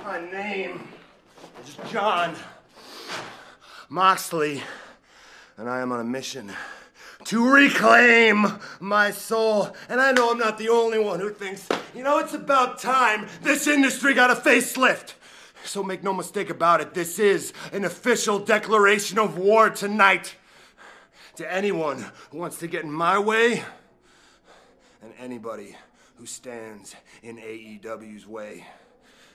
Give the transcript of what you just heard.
My name is John Moxley, and I am on a mission to reclaim my soul. And I know I'm not the only one who thinks, it's about time this industry got a facelift. So make no mistake about it, this is an official declaration of war tonight to anyone who wants to get in my way and anybody who stands in AEW's way.